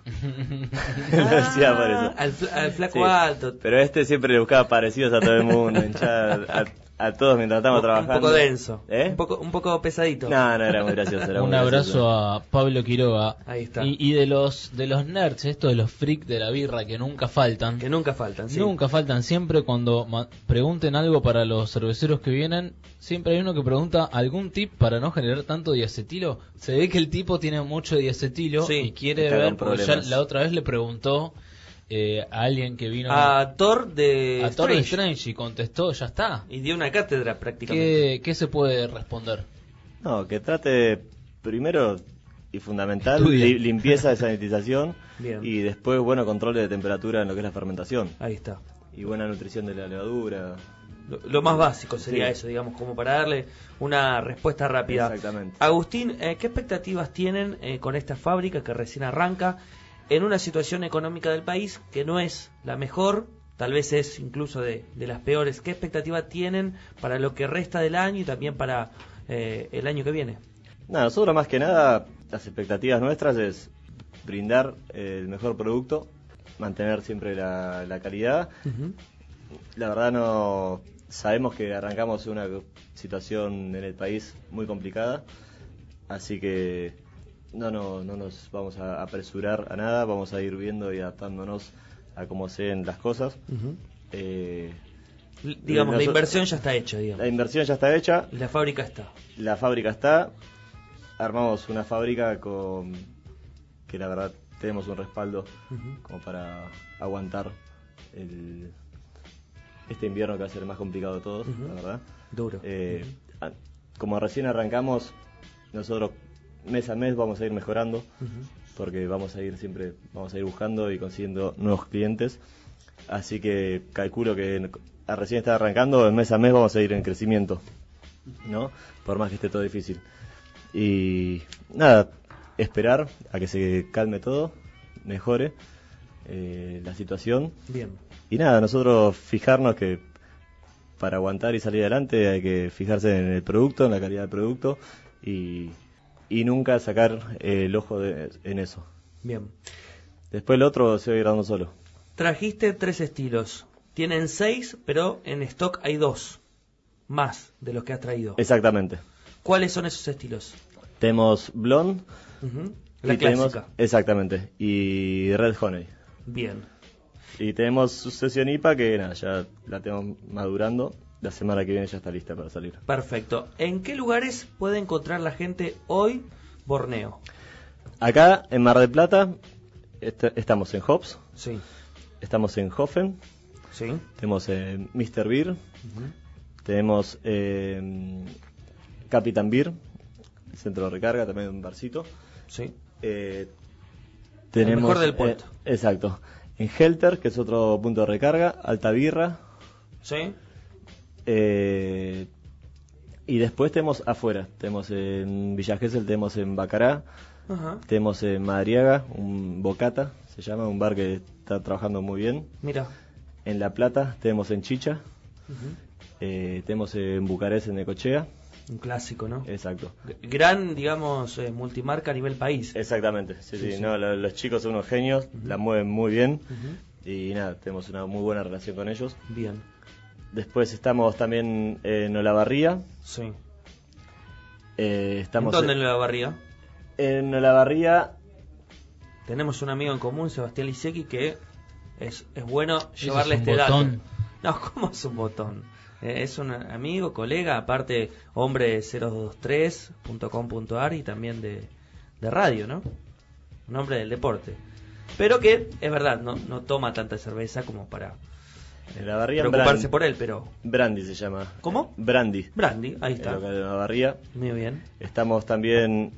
Lo decía por eso. Ah, Al, fla- al flaco Sí. alto. Pero este siempre le buscaba parecidos a todo el mundo, hinchar a, a todos mientras estábamos un, trabajando. un poco denso. ¿Eh? Un poco, un poco pesadito. No, no, era muy gracioso. Era Un muy gracioso. abrazo a Pablo Quiroga. Ahí está. Y, y de los de los nerds, estos de los freaks de la birra que nunca faltan. Que nunca faltan, sí. Nunca faltan, siempre cuando ma- pregunten algo para los cerveceros que vienen, siempre hay uno que pregunta algún tip para no generar tanto diacetilo. Se ve que el tipo tiene mucho diacetilo Sí, y quiere está ver, con porque ya problemas. la otra vez le preguntó eh, a alguien que vino A Thor de a Thor de Strange. Strange y contestó, ya está. Y dio una cátedra prácticamente. ¿Qué, qué se puede responder? No, que trate primero y fundamental Estudia. li- limpieza de sanitización Bien. y después bueno control de temperatura en lo que es la fermentación Ahí está. y buena nutrición de la levadura. Lo, lo más básico sería Sí. eso, digamos, como para darle una respuesta rápida. Exactamente. Agustín, eh, ¿qué expectativas tienen eh, con esta fábrica que recién arranca en una situación económica del país que no es la mejor, tal vez es incluso de, de las peores? ¿Qué expectativa tienen para lo que resta del año y también para eh, el año que viene? Nada, nosotros más que nada las expectativas nuestras es brindar el mejor producto, mantener siempre la, la calidad. Ujú. La verdad no sabemos que arrancamos una situación en el país muy complicada, así que no, no, no nos vamos a apresurar a nada, vamos a ir viendo y adaptándonos a cómo se den las cosas. Ujú. Eh, L- Digamos, la Noso- inversión ya está hecha, digamos. la inversión ya está hecha, Y la fábrica está. la fábrica está, armamos una fábrica con que la verdad tenemos un respaldo uh-huh. como para aguantar el, este invierno que va a ser el más complicado de todos, uh-huh. la verdad. Duro. Eh, uh-huh. a, como recién arrancamos, nosotros mes a mes vamos a ir mejorando, uh-huh. porque vamos a ir siempre, vamos a ir buscando y consiguiendo nuevos clientes. Así que calculo que a recién está arrancando, mes a mes vamos a ir en crecimiento, ¿no? Por más que esté todo difícil. Y nada, esperar a que se calme todo, mejore eh, la situación. Bien. Y nada, nosotros fijarnos que para aguantar y salir adelante hay que fijarse en el producto, en la calidad del producto y, y nunca sacar eh, el ojo de, en eso. Bien. Después el otro se va a ir dando solo. Trajiste tres estilos. Tienen seis, pero en stock hay dos más de los que has traído. Exactamente. ¿Cuáles son esos estilos? Tenemos Blonde. Uh-huh. La y clásica. Tenemos, exactamente. Y Red Honey. Bien. Y tenemos Sucesión I P A que nada, ya la tenemos madurando. La semana que viene ya está lista para salir. Perfecto. ¿En qué lugares puede encontrar la gente hoy Borneo? Acá en Mar del Plata est- estamos en Hobbs. Sí. Estamos en Hoffen. Sí. Tenemos en mister Beer. Uh-huh. Tenemos eh, Capitán Beer, centro de recarga, también un barcito. Sí. Eh, tenemos, el mejor del puerto. Eh, exacto. En Helter, que es otro punto de recarga, Alta Birra. Sí. Eh, y después tenemos afuera. Tenemos en Villa Gesell, tenemos en Bacará. Uh-huh. Tenemos en Madariaga, un Bocata, se llama, un bar que está trabajando muy bien. Mira. En La Plata, tenemos en Chicha. Uh-huh. Eh, tenemos en Bucarest, en Necochea. Un clásico, ¿no? Exacto. Gran, digamos, eh, multimarca a nivel país. Exactamente, sí, sí. sí, sí. No, lo, los chicos son unos genios, uh-huh. la mueven muy bien. Uh-huh. Y nada, tenemos una muy buena relación con ellos. Bien. Después estamos también en Olavarría. Sí. Eh, estamos ¿Dónde en, en Olavarría? En Olavarría. Tenemos un amigo en común, Sebastián Lisecki, que es, es bueno ¿Eso llevarle es un este botón? dato. No, ¿cómo es un botón? Eh, es un amigo, colega, aparte hombre de cero dos tres punto com punto a r y también de, de radio, ¿no? Un hombre del deporte. Pero que, es verdad, no, no toma tanta cerveza como para en la barría preocuparse Brand, por él, pero... Brandy se llama. ¿Cómo? Brandy. Brandy, ahí está. En la barría. Muy bien. Estamos también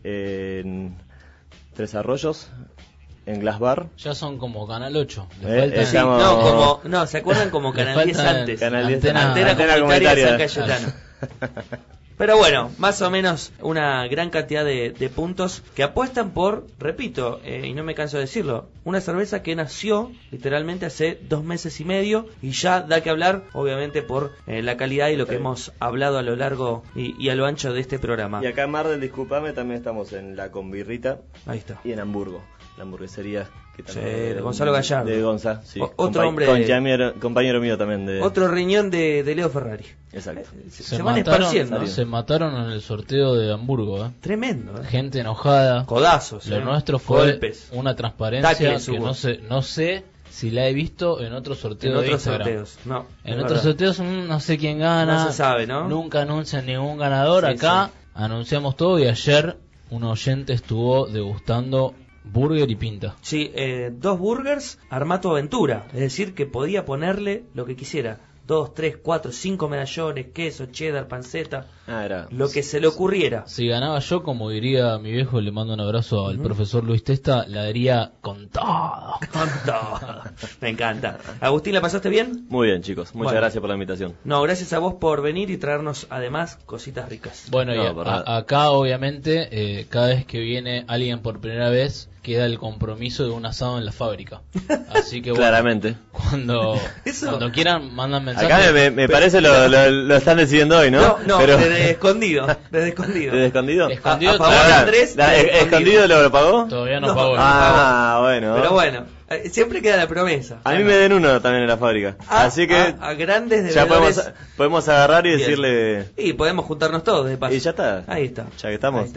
en Tres Arroyos, en Glass Bar. Ya son como Canal ocho. Eh, faltan... sí, no, como, no, ¿se acuerdan como Canal diez antes? Canal diez, Antena, Antena, Antena comunitaria, comunitaria. San Cayetano. Pero bueno, más o menos una gran cantidad de, de puntos que apuestan por, repito, eh, y no me canso de decirlo, una cerveza que nació literalmente hace dos meses y medio y ya da que hablar, obviamente, por eh, la calidad y lo que sí. hemos hablado a lo largo y, y a lo ancho de este programa. Y acá en Mar del Disculpame también estamos en La Convirrita. Ahí está. Y en Hamburgo, la hamburguesería. Que sí, de, de Gonzalo Gallardo. De Gonza, sí. O, otro Compa- hombre. Compañero, compañero mío también. De... Otro riñón de, de Leo Ferrari. Exacto. Se, se, se van mataron, esparciendo. Se mataron en el sorteo de Hamburgo, ¿eh? Tremendo, ¿eh? Gente enojada. Codazos. Lo ¿eh? nuestro fue Golpes. una transparencia Tacles, que hubo. no sé, no sé si la he visto en otros sorteos En de otros Instagram. sorteos, no. En es otros verdad. sorteos mm, no sé quién gana. No se sabe, ¿no? Nunca anuncian ningún ganador. Sí, Acá sí. anunciamos todo y ayer un oyente estuvo degustando burger y pinta. Sí, eh, dos burgers, armá tu aventura. Es decir, que podía ponerle lo que quisiera. Dos, tres, cuatro, cinco medallones, queso, cheddar, panceta. Ah, era. Lo que se le ocurriera. Si ganaba yo, como diría mi viejo, le mando un abrazo al Uh-huh. profesor Luis Testa, la daría con todo. Con todo. Me encanta. Agustín, ¿la pasaste bien? Muy bien, chicos. Muchas Bueno. gracias por la invitación. No, gracias a vos por venir y traernos además cositas ricas. Bueno, No, y a- por nada. a- acá obviamente, eh, cada vez que viene alguien por primera vez, queda el compromiso de un asado en la fábrica. Así que bueno, Claramente. cuando, Eso- cuando quieran, mandan mensajes. Acá me, me parece lo, lo, lo están decidiendo hoy, ¿no? No, no, Pero... desde escondido. Desde escondido. ¿Desde escondido? Escondido A- a favor todavía- de Andrés, La- desde ¿el- ¿Escondido lo, lo pagó? Todavía no, No. pago. Ah, bueno. Pero bueno, eh, siempre queda la promesa. A Ya mí no. me den uno también en la fábrica. Ah, Así que a, a grandes ya devedores. podemos, podemos agarrar y Bien. decirle... Y podemos juntarnos todos de paso. Y ya está. Ahí está. Ya que estamos. Ahí está.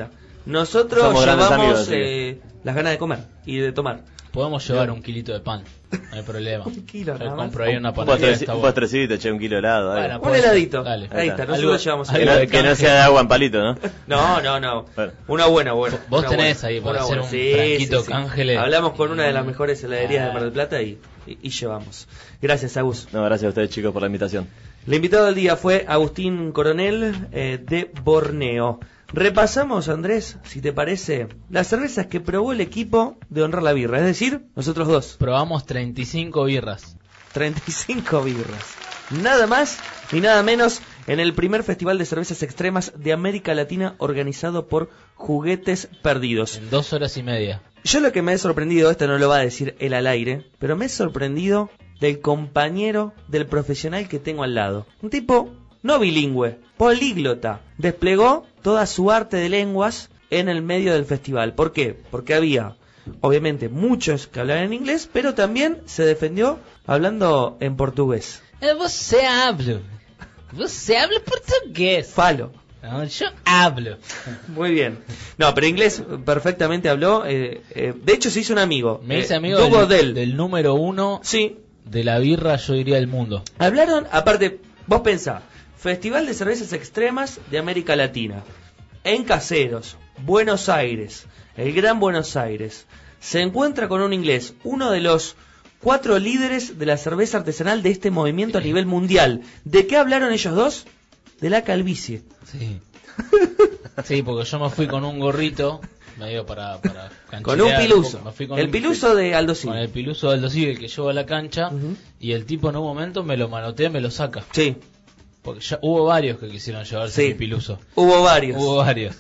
Nosotros Somos grandes llevamos amigos, así eh, las ganas de comer y de tomar. Podemos llevar un kilito de pan, no hay problema. Un kilo, Yo nada más. compro ahí una Un, panadería. postre, está un bueno. postrecito, che, un kilo de helado. algo. Bueno, Un puede ser. heladito. Dale. Ahí está, nosotros Algo- llevamos algo que, helado. no, que no sea de agua en palito, ¿no? No, no, no. Bueno. Una buena, buena. Vos una tenés buena, ahí para una hacer buena. un franquito cángeles. Hablamos con una de las mejores heladerías Ah. de Mar del Plata y, y, y llevamos. Gracias, Agus. No, gracias a ustedes, chicos, por la invitación. El invitado del día fue Agustín Coronel eh, de Borneo. Repasamos, Andrés, si te parece, las cervezas que probó el equipo de Honrar la Birra, es decir, nosotros dos. Probamos treinta y cinco birras. treinta y cinco birras. Nada más ni nada menos en el primer Festival de Cervezas Extremas de América Latina organizado por Juguetes Perdidos. En dos horas y media. Yo lo que me he sorprendido, esto no lo va a decir él al aire, pero me he sorprendido del compañero, del profesional que tengo al lado. Un tipo no bilingüe, políglota. Desplegó toda su arte de lenguas en el medio del festival. ¿Por qué? Porque había, obviamente, muchos que hablaban en inglés, pero también se defendió hablando en portugués. Você habla. Você habla portugués. Falo. No, yo hablo. Muy bien. No, pero inglés perfectamente habló. Eh, eh, de hecho, se hizo un amigo. Me hice eh, amigo Dugo del, Del. del número uno Sí. de la birra, yo diría, del mundo. Hablaron, aparte, vos pensá, Festival de Cervezas Extremas de América Latina, en Caseros, Buenos Aires, el Gran Buenos Aires. Se encuentra con un inglés, uno de los cuatro líderes de la cerveza artesanal de este movimiento a nivel mundial. ¿De qué hablaron ellos dos? De la calvicie. Sí. Sí, porque yo me fui con un gorrito, medio para, para Con cancherear un piluso. poco. Me fui con El un- piluso de Aldo Con Civi. el piluso del Dosigue que llevo a la cancha. Ujú. Y el tipo en un momento me lo manotea, me lo saca. Sí, Porque ya hubo varios que quisieron llevarse Sí. mi piluso. hubo varios. Hubo varios.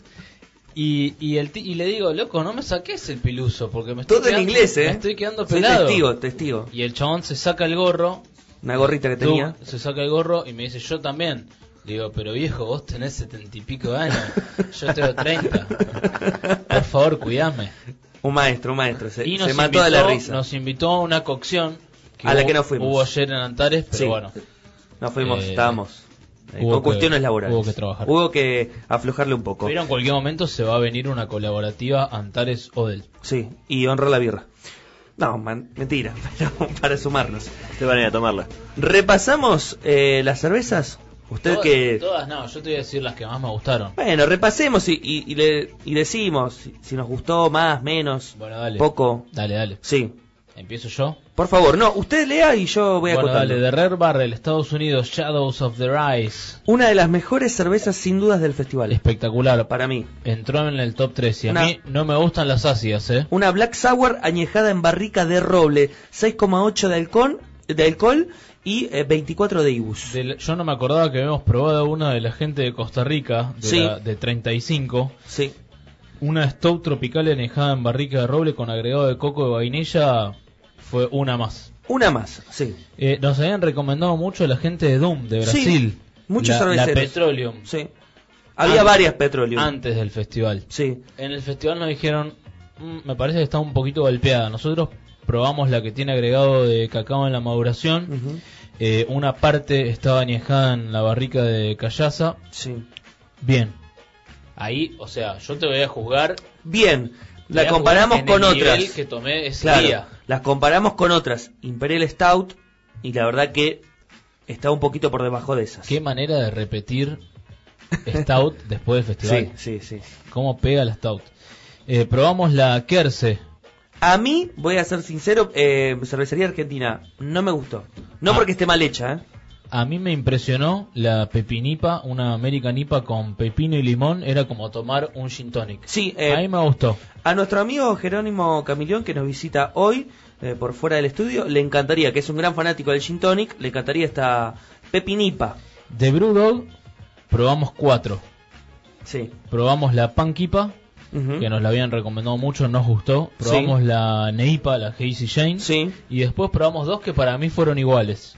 Y, y, el ti- y le digo, loco, no me saques el piluso, porque me estoy, Todo en quedando, inglés, ¿eh? me estoy quedando Soy pelado. testigo, testigo. Y el chabón se saca el gorro, Una gorrita que tú, tenía. se saca el gorro y me dice, yo también. Le digo, pero viejo, vos tenés setenta y pico de años, yo tengo treinta. Por favor, cuidame. Un maestro, un maestro. Se, Y nos, se mató invitó, de la risa. nos invitó a una cocción que A la hubo- que no fuimos. hubo ayer en Antares, pero Sí. bueno. Nos fuimos, Eh, estábamos eh, hubo con que- cuestiones laborales. hubo que trabajar. Hubo que aflojarle un poco. Pero en cualquier momento se va a venir una colaborativa Antares-Odel. Sí, y honrar la birra. No, man- mentira, pero para sumarnos. Ustedes van a ir a tomarla. Repasamos eh, las cervezas. Usted Todas, que... todas no, yo te voy a decir las que más me gustaron. Bueno, repasemos y, y, y le, y decimos si, si nos gustó más, menos, Bueno, dale. poco. Dale, dale. Sí, Empiezo yo. por favor, no, usted lea y yo voy a Bueno, acotando. dale, de Rare Barrel, Estados Unidos, Shadows of the Rise. Una de las mejores cervezas sin dudas del festival. Espectacular. Para mí. Entró en el top tres y a Una- mí no me gustan las ácidas, ¿eh? Una Black Sour añejada en barrica de roble, seis coma ocho de alcohol, de alcohol y eh, veinticuatro de I B U S. Del- yo no me acordaba que habíamos probado una de la gente de Costa Rica, de, Sí. la- de treinta y cinco. Sí. Una Stout tropical añejada en barrica de roble con agregado de coco de vainilla. Fue una más. Una más, sí. Eh, nos habían recomendado mucho la gente de Doom, de Sí, Brasil. muchos la, la cerveceros. Petroleum. Sí. Había An- varias petróleo. Antes del festival. Sí. En el festival nos dijeron, "Mm, me parece que está un poquito golpeada. Nosotros probamos la que tiene agregado de cacao en la maduración. Ujú. Eh, una parte estaba añejada en la barrica de callaza. Sí. Bien. Ahí, o sea, yo te voy a juzgar. Bien. te La voy a comparamos juzgar en con el nivel otras. que tomé ese Claro. día. Las comparamos con otras. Imperial Stout. Y la verdad que está un poquito por debajo de esas. Qué manera de repetir Stout después del festival. Sí, sí, sí. Cómo pega la Stout. Eh, probamos la Kerse. A mí, voy a ser sincero, eh, cervecería argentina no me gustó. No Ah. porque esté mal hecha, ¿eh? A mí me impresionó la pepinipa, una American I P A con pepino y limón. Era como tomar un gin tonic. Sí, eh, A mí me gustó. a nuestro amigo Jerónimo Camilión, que nos visita hoy eh, por fuera del estudio, le encantaría, que es un gran fanático del gin tonic, le encantaría esta pepinipa. De Brewdog probamos cuatro. Sí. Probamos la Pankipa, Ujú. que nos la habían recomendado mucho, nos gustó. Probamos Sí. la Neipa, la Hazy Jane. Sí. Y después probamos dos que para mí fueron iguales.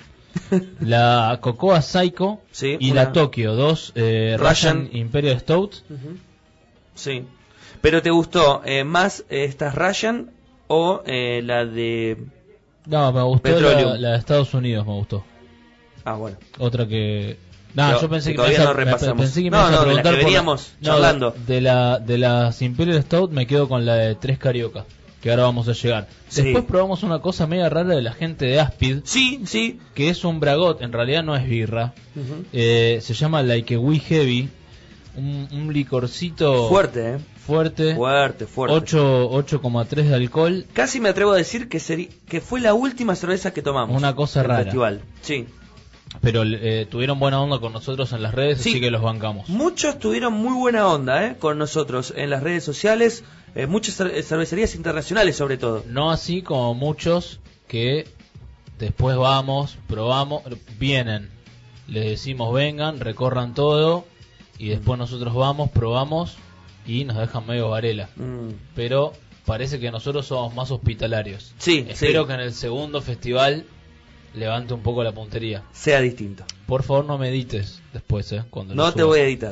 La Cocoa Psycho Sí, y una- la Tokyo, dos eh, Russian- Russian Imperial Stout. Ujú. Sí. Pero ¿te gustó eh, más eh, esta Ryan o eh, la de... No, me gustó Petroleum. la, la de Estados Unidos, me gustó. Ah, bueno. Otra que No, Pero yo pensé que, todavía me no ibas a- repasamos. pensé que me no, ibas a no, de la preguntar que por la- veníamos no, charlando. de la de las Imperial Stout me quedo con la de tres Carioca, que ahora vamos a llegar. Sí. Después probamos una cosa media rara de la gente de Aspid, Sí, sí. que es un bragot, en realidad no es birra. Ujú. Eh, se llama Like a Wee Heavy, un, un licorcito Fuerte, ¿eh? fuerte, Fuerte, fuerte. ocho ocho coma tres de alcohol. Casi me atrevo a decir que seri- que fue la última cerveza que tomamos. Una cosa del rara. festival. Sí. Pero eh, tuvieron buena onda con nosotros en las redes, Sí. así que los bancamos. Muchos tuvieron muy buena onda, ¿eh? Con nosotros en las redes sociales. Eh, muchas cer- cervecerías internacionales, sobre todo. No así como muchos que después vamos, probamos, vienen, les decimos vengan, recorran todo y después nosotros vamos, probamos y nos dejan medio varela. Mm. Pero parece que nosotros somos más hospitalarios. Sí, Espero sí. que en el segundo festival levante un poco la puntería. Sea distinto. Por favor no me edites después, eh, cuando lo No te subas. voy a editar.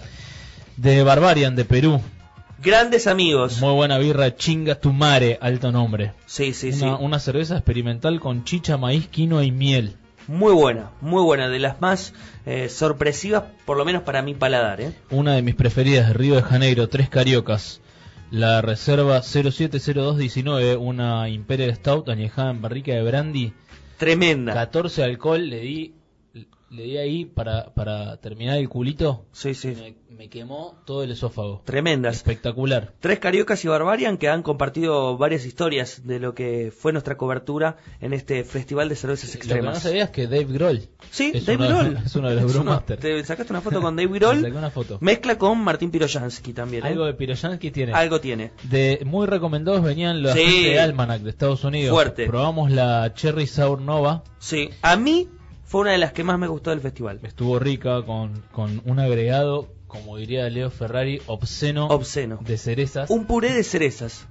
De Barbarian, de Perú. Grandes amigos. Muy buena birra, Chinga tu Mare, alto nombre. Sí, sí, una, sí. una cerveza experimental con chicha, maíz, quinoa y miel. Muy buena, muy buena. De las más eh, sorpresivas, por lo menos para mi paladar, ¿eh? Una de mis preferidas de Río de Janeiro, tres Cariocas. La reserva cero siete cero dos diecinueve, una Imperial Stout añejada en barrica de brandy. Tremenda. catorce de alcohol, le di le di ahí para, para terminar el culito. Sí, sí. Me, me quemó todo el esófago. Tremendas. Espectacular. Tres Cariocas y Barbarian que han compartido varias historias de lo que fue nuestra cobertura en este Festival de Cervezas Lo que no Extremas. sabías es que Dave Grohl Sí, es Dave uno de- Grohl. es uno de los Es uno- Brewmasters. Te sacaste una foto con Dave Le Grohl. saqué una foto. Mezcla con Martín Piroyansky también, ¿eh? Algo de Piroyansky tiene. Algo tiene. De muy recomendados venían los Sí. agentes de Almanac de Estados Unidos. Fuerte. Probamos la Cherry Sour Nova. Sí, a mí fue una de las que más me gustó del festival. Estuvo rica con, con un agregado, como diría Leo Ferrari, obsceno, Obsceno. de cerezas. Un puré de cerezas.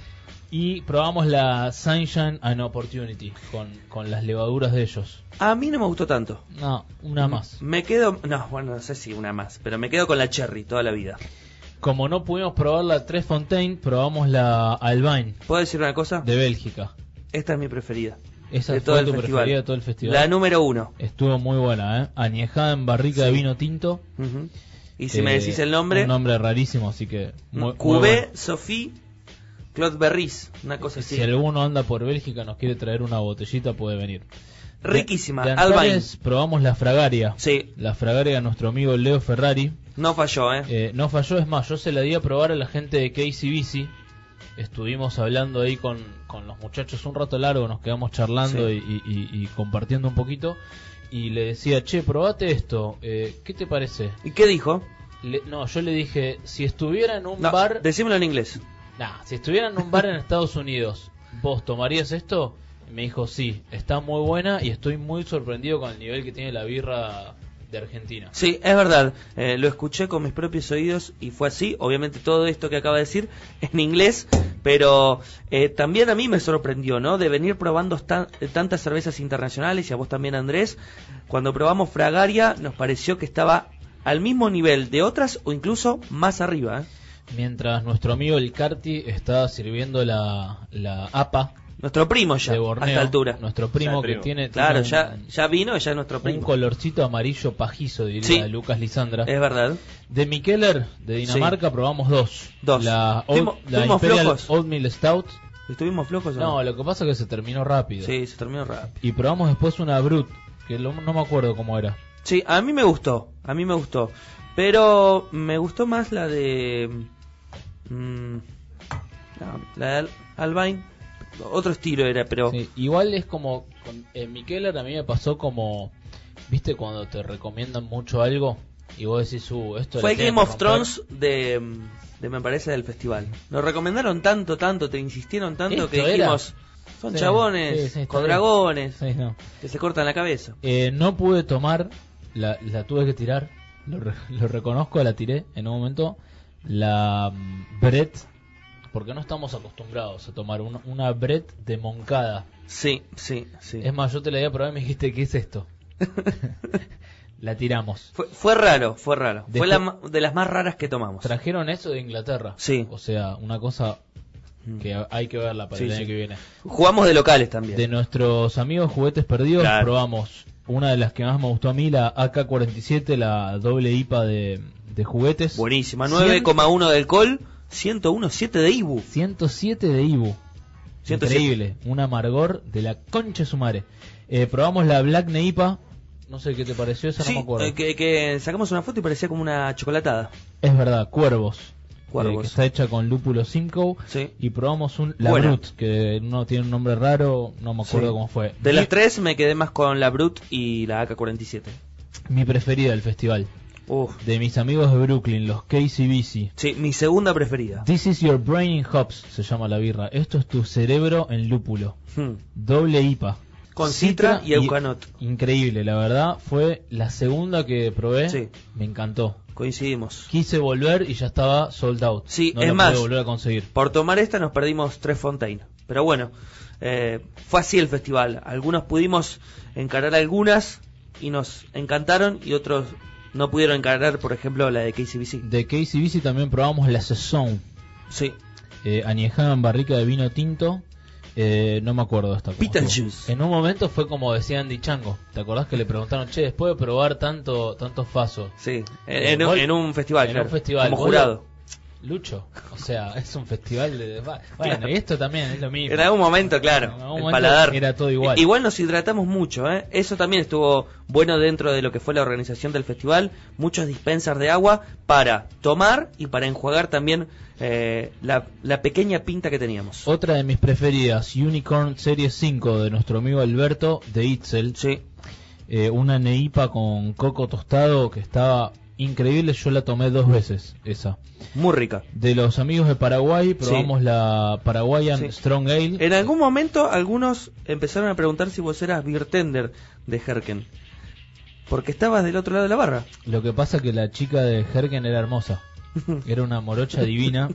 Y probamos la Sunshine and Opportunity con, con las levaduras de ellos. A mí no me gustó tanto. No, una más. Me quedo, no, bueno, no sé si una más, pero me quedo con la Cherry toda la vida. Como no pudimos probar la Tres Fontaine, probamos la Albain ¿Puedo decir una cosa? de Bélgica. Esta es mi preferida. Esa de fue todo el tu festival. preferida de todo el festival. La número uno. Estuvo muy buena, ¿eh? Añejada en barrica de Sí. vino tinto. Ujú. Y si Eh, me decís el nombre, Un nombre rarísimo, así que... Muy, muy Cubé bueno. Sophie Claude Berris, una cosa así. Si alguno anda por Bélgica nos quiere traer una botellita, puede venir. Riquísima, De, de Albain. Antares probamos la Fragaria. Sí, La Fragaria de nuestro amigo Leo Ferrari. no falló, ¿eh? Eh, no falló, es más, yo se la di a probar a la gente de K C B C. Estuvimos hablando ahí con, con los muchachos un rato largo, nos quedamos charlando Sí. y, y- y compartiendo un poquito. Y le decía, che, probate esto, eh, ¿qué te parece? ¿Y qué dijo? Le- no, yo le dije, si estuviera en un No, bar... decímelo en inglés. Nah, si estuviera en un bar en Estados Unidos, ¿vos tomarías esto? Y me dijo, sí, está muy buena y estoy muy sorprendido con el nivel que tiene la birra de Argentina. Sí, es verdad, eh, lo escuché con mis propios oídos y fue así. Obviamente todo esto que acaba de decir en inglés, pero eh, también a mí me sorprendió, ¿no? De venir probando tan- tantas cervezas internacionales, y a vos también, Andrés. Cuando probamos Fragaria nos pareció que estaba al mismo nivel de otras o incluso más arriba, ¿eh? Mientras nuestro amigo el Carti está sirviendo la, la A P A Nuestro primo ya, de Borneo, a esta altura. nuestro primo Ya, que primo. tiene, Claro, tiene ya, un, ya vino, ya es nuestro un primo. colorcito amarillo pajizo, diría Sí. Lucas Lisandra. Es verdad. De Mikeller, de Dinamarca, probamos dos. Dos. La, Old- Fuimos- la fuimos Imperial flojos. Old Mill Stout. ¿Estuvimos flojos o No, lo que pasa es que se terminó rápido. Sí, se terminó rápido. Y probamos después una Brut, que lo- no me acuerdo cómo era. Sí, a mí me gustó, a mí me gustó. Pero me gustó más la de... mm, no, la de Al- Albain. Otro estilo era, pero... Sí, igual es como, con, en Mikeller a mí me pasó como, viste cuando te recomiendan mucho algo y vos decís, uh, esto Fue la el tienen Game que of romper. Thrones de, de, me parece, del festival. Nos recomendaron tanto, tanto, te insistieron tanto que ¿Esto era? dijimos... Son Sí, chabones, sí, sí, está con bien. dragones, Sí, no. que se cortan la cabeza. Eh, no pude tomar, la, la tuve que tirar, lo, re- lo reconozco, la tiré en un momento, la mm, Brett, porque no estamos acostumbrados a tomar una, una Brett de Moncada. Sí, sí, sí. Es más, yo te la di a probar y me dijiste, ¿qué es esto? La tiramos. Fue, fue raro, fue raro. Dejó- Fue la ma- de las más raras que tomamos. Trajeron eso de Inglaterra. Sí. O sea, una cosa que hay que verla para Sí, el año sí. que viene. Jugamos de locales también. De nuestros amigos Juguetes Perdidos Claro. probamos una de las que más me gustó a mí, la A K cuarenta y siete, la doble I P A de, de juguetes. Buenísima, nueve coma uno de alcohol, ciento uno coma siete de I B U. ciento siete de I B U. ciento siete. Increíble, un amargor de la concha de su madre. Eh, probamos la Black Neipa, no sé qué te pareció, esa Sí, no me acuerdo. eh, que, que sacamos una foto y parecía como una chocolatada. Es verdad, Cuervos. Cuervos. Eh, que está hecha con lúpulo Simcoe. Sí. Y probamos un la Buena. Brut, que no tiene un nombre raro, no me acuerdo Sí. cómo fue. De Mi- las tres me quedé más con la Brut y la A K cuarenta y siete. Mi preferida del festival. Uf. De mis amigos de Brooklyn, los K C B C. Sí, mi segunda preferida. This is your brain in hops, se llama la birra. Esto es tu cerebro en lúpulo. Hmm. Doble I P A. Con Citra y Eucanot. Increíble, la verdad. Fue la segunda que probé. Sí. Me encantó. Coincidimos. Quise volver y ya estaba sold out. Sí, no es la más, pude volver a conseguir. Por tomar esta nos perdimos tres Fontaine. Pero bueno, eh, fue así el festival. Algunos pudimos encarar algunas y nos encantaron y otros no pudieron encarar, por ejemplo, la de K C B C. De K C B C también probamos la Saison. Sí. Eh, añejada en barrica de vino tinto. Eh, no me acuerdo esta. Beetlejuice. En un momento fue como decía Andy Chango. ¿Te acordás que le preguntaron, che, después de probar tanto tantos fasos? Sí, en, en- Vos- en un festival, en claro, un festival, como vos jurado. Lucho, o sea, es un festival de... Bueno, Claro. y esto también es lo mismo. En algún momento, claro, En algún el momento paladar. era todo igual. I- Igual nos hidratamos mucho, ¿eh? Eso también estuvo bueno dentro de lo que fue la organización del festival. Muchos dispensers de agua para tomar y para enjuagar también eh, la, la pequeña pinta que teníamos. Otra de mis preferidas, Unicorn Series cinco de nuestro amigo Alberto de Itzel. Sí, Eh, una neipa con coco tostado que estaba increíble. Yo la tomé dos veces, esa. muy rica. De los amigos de Paraguay, probamos Sí. la Paraguayan Sí. Strong Ale. En algún momento algunos empezaron a preguntar si vos eras beer tender de Herken. Porque estabas del otro lado de la barra. Lo que pasa que la chica de Herken era hermosa. Era una morocha divina.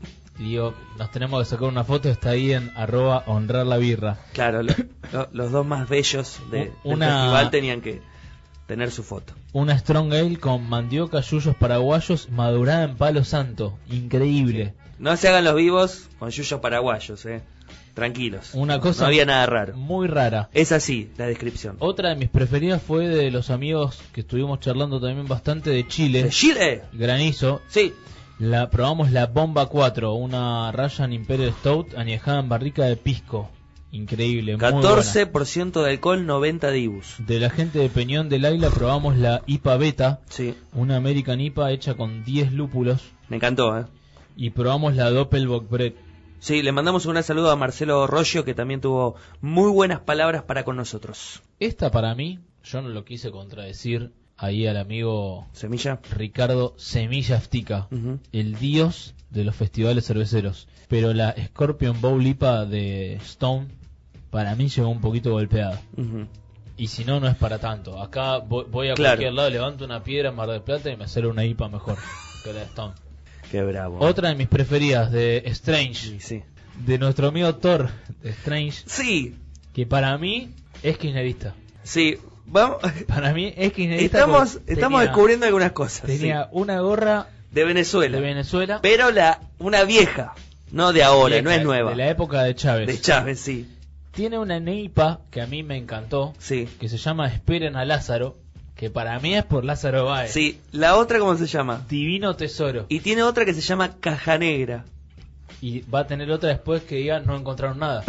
Y digo, nos tenemos que sacar una foto. Está ahí en arroba honrar la birra. Claro, lo- lo- los dos más bellos de, Una- del festival tenían que tener su foto. Una Strong Ale con mandioca, yuyos paraguayos, madurada en palo santo. Increíble. No se hagan los vivos con yuyos paraguayos, eh. Tranquilos. Una cosa no había nada raro. muy rara. Es así la descripción. Otra de mis preferidas fue de los amigos que estuvimos charlando también bastante de Chile. ¿De Chile? Granizo. Sí. La probamos la Bomba cuatro, una Russian Imperial Stout añejada en barrica de pisco. Increíble, muy catorce por ciento de alcohol, noventa de ibus. buena. De la gente de Peñón del Águila probamos la I P A Beta, Sí. una American I P A hecha con diez lúpulos. Me encantó, eh. Y probamos la Doppelbock. Sí, le mandamos un gran saludo a Marcelo Roggio, que también tuvo muy buenas palabras para con nosotros. Esta para mí, yo no lo quise contradecir ahí al amigo Semilla. Ricardo Semilla Aftica, Ujú. el dios de los festivales cerveceros. Pero la Scorpion Bowl I P A de Stone, para mí llegó un poquito golpeada. Ujú. Y si no, no es para tanto. Acá voy, voy a Claro. cualquier lado, levanto una piedra en Mar del Plata y me sale una I P A mejor que la de Stone. Qué bravo. Otra de mis preferidas, de Strange, Sí, sí. de nuestro amigo Thor, de Strange, Sí, que para mí es kirchnerista. sí. Vamos. Para mí es kirchnerista. Estamos, porque estamos tenía- descubriendo algunas cosas. Tenía sí. una gorra De Venezuela. de Venezuela. Pero la una vieja, no de ahora, vieja, no es nueva. De la época de Chávez. De Chávez, sí. Tiene una neipa que a mí me encantó, Sí. que se llama Esperen a Lázaro, que para mí es por Lázaro Báez. Sí, la otra, ¿cómo se llama? Divino Tesoro. Y tiene otra que se llama Caja Negra. Y va a tener otra después que diga no encontraron nada.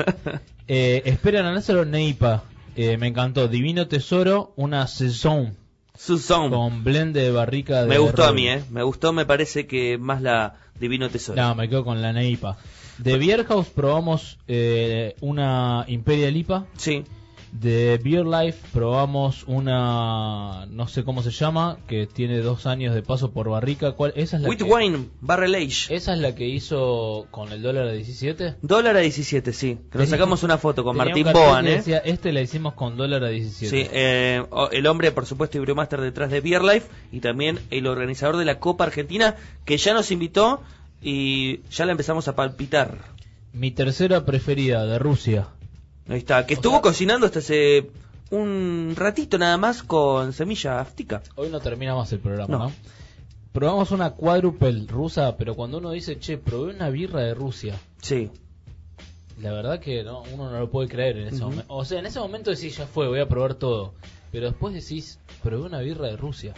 eh, Esperan a Lázaro Neipa. Eh, me encantó. Divino Tesoro, una saison Susan. con blend de barrica de Me gustó a roble. mí, ¿eh? Me gustó, me parece que más la Divino Tesoro. No, me quedo con la Neipa. De Beer House probamos eh, una Imperial I P A. Sí. De Beer Life probamos una, no sé cómo se llama, que tiene dos años de paso por barrica. ¿Cuál? Esa es la With que, Wine, Barrel Age. Esa es la que hizo con el dólar a diecisiete. Dólar a diecisiete, sí. Que nos sacamos una foto con Tenía Martín un cartel Boan, que ¿eh? decía, este la hicimos con dólar a diecisiete. Sí, eh, o- el hombre, por supuesto, y Brewmaster detrás de Beer Life, y también el organizador de la Copa Argentina, que ya nos invitó y ya la empezamos a palpitar. Mi tercera preferida, de Rusia. Ahí está, que O estuvo sea- cocinando hasta hace un ratito nada más con semilla aftica. Hoy no termina más el programa, No. ¿no? Probamos una cuádruple rusa, pero cuando uno dice, che, probé una birra de Rusia, Sí. la verdad que no, uno no lo puede creer en ese Uh-huh. momento. O sea, en ese momento decís, ya fue, voy a probar todo. Pero después decís, probé una birra de Rusia.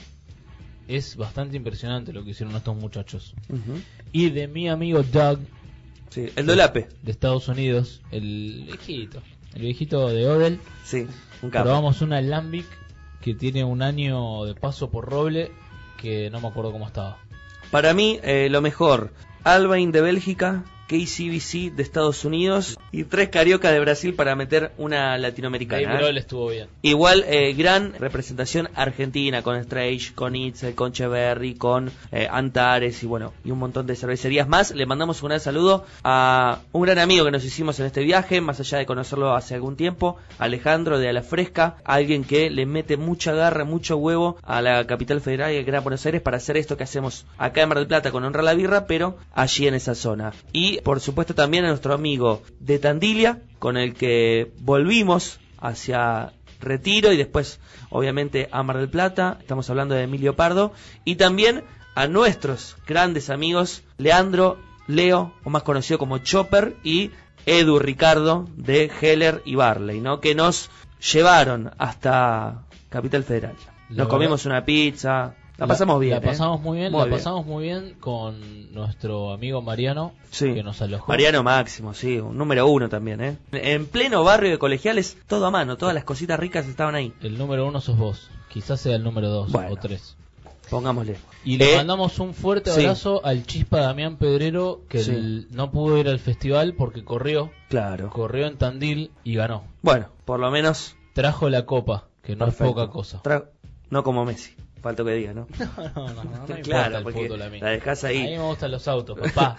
Es bastante impresionante lo que hicieron estos muchachos. Uh-huh. Y de mi amigo Doug, Sí, el Dolape. de Estados Unidos, el viejito, el viejito de Odell, Sí, un capo. probamos una Lambic que tiene un año de paso por roble que no me acuerdo cómo estaba. Para mí, eh, lo mejor, Albain de Bélgica, K C B C de Estados Unidos y tres Carioca de Brasil para meter una latinoamericana. Dave ¿eh? Grohl estuvo bien. Igual, eh, gran representación argentina con Strange, con Itzel, con Cheverry, con eh, Antares y bueno, y un montón de cervecerías más. Le mandamos un gran saludo a un gran amigo que nos hicimos en este viaje, más allá de conocerlo hace algún tiempo, Alejandro de A la Fresca, alguien que le mete mucha garra, mucho huevo a la capital federal y al Gran Buenos Aires para hacer esto que hacemos acá en Mar del Plata con Honrar la Birra, pero allí en esa zona. Y por supuesto también a nuestro amigo de Tandilia, con el que volvimos hacia Retiro y después obviamente a Mar del Plata. Estamos hablando de Emilio Pardo. Y también a nuestros grandes amigos Leandro, Leo, o más conocido como Chopper, y Edu Ricardo de Heller y Barley, ¿no? Que nos llevaron hasta Capital Federal. La Nos verdad, comimos una pizza. La pasamos bien. La pasamos ¿eh? muy bien, Muy la bien. pasamos muy bien con nuestro amigo Mariano, Sí. que nos alojó. Mariano Máximo, sí, un número uno también, ¿eh? En pleno barrio de Colegiales, todo a mano, todas las cositas ricas estaban ahí. El número uno sos vos, quizás sea el número dos Bueno. o tres. Pongámosle. Y le Eh, mandamos un fuerte sí. abrazo al Chispa Damián Pedrero, que Sí. el- no pudo ir al festival porque corrió, Claro. corrió en Tandil y ganó. Bueno, por lo menos. Trajo la copa, que no Perfecto. es poca cosa. Tra- no como Messi, falta que diga, ¿no? No, no, no, no me Claro, importa el porque fútbol a mí. la dejás ahí. A mí me gustan los autos, papá.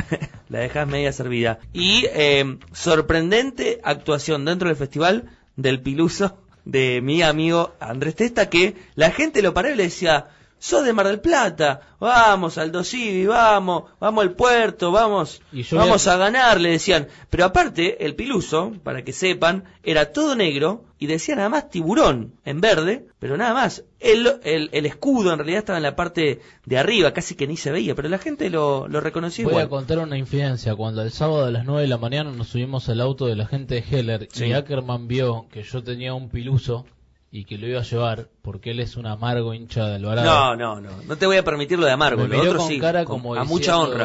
La dejas media servida. Y eh, sorprendente actuación dentro del festival del Piluso de mi amigo Andrés Testa, que la gente lo paraba y le decía: sos de Mar del Plata, vamos al Dosivi, vamos, vamos al puerto, vamos, Y yo vamos voy a- a ganar, le decían. Pero aparte, el Piluso, para que sepan, era todo negro y decía nada más tiburón en verde, pero nada más. El, el, el escudo en realidad estaba en la parte de arriba, casi que ni se veía, pero la gente lo, lo reconoció Voy igual. a contar una infidencia. Cuando el sábado a las nueve de la mañana nos subimos al auto de la gente de Heller Sí. y Ackerman vio que yo tenía un Piluso y que lo iba a llevar porque él es un amargo hincha de Alvarado. No, no, no. No te voy a permitir lo de amargo. Me Lo miró otro con sí. cara con- como a diciendo, mucha honra.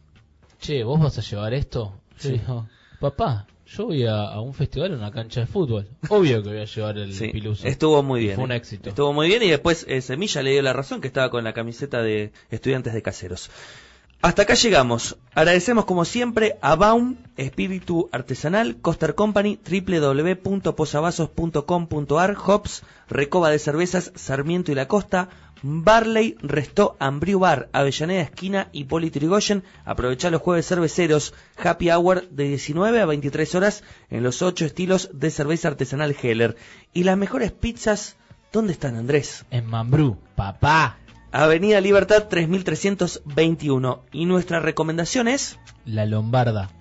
Che, ¿vos vas a llevar esto? Yo Sí. digo, papá, yo voy a, a un festival, a una cancha de fútbol. Obvio que voy a llevar el Sí, Piluso. estuvo muy Y bien. fue un eh. éxito. Estuvo muy bien y después eh, Semilla le dio la razón que estaba con la camiseta de Estudiantes de Caseros. Hasta acá llegamos. Agradecemos como siempre a Baum, Espíritu Artesanal, Coster Company, doble u doble u doble u punto posavasos punto com punto ar, Hops, Recoba de Cervezas, Sarmiento y La Costa, Barley, Restó, Ambriu Bar, Avellaneda Esquina, Hipólito Yrigoyen. Aprovechá los jueves cerveceros, Happy Hour de diecinueve a veintitrés horas en los ocho estilos de cerveza artesanal Heller. Y las mejores pizzas, ¿dónde están, Andrés? En Mambrú, papá. Avenida Libertad tres mil trescientos veintiuno. Y nuestra recomendación es La Lombarda.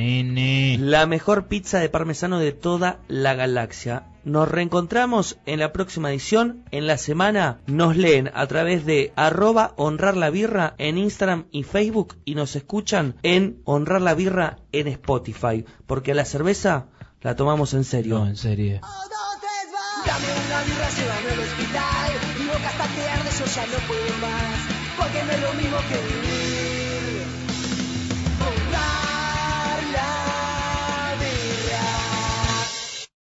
Nene. la mejor pizza de parmesano de toda la galaxia. Nos reencontramos en la próxima edición. En la semana nos leen a través de arroba honrar la birra en Instagram y Facebook, y nos escuchan en Honrar la Birra en Spotify, porque a la cerveza la tomamos en serio. No, en serio. Dame una birra, llévame al hospital. Mi boca está que arde, yo ya no puedo más. Porque no es lo mismo que vivir.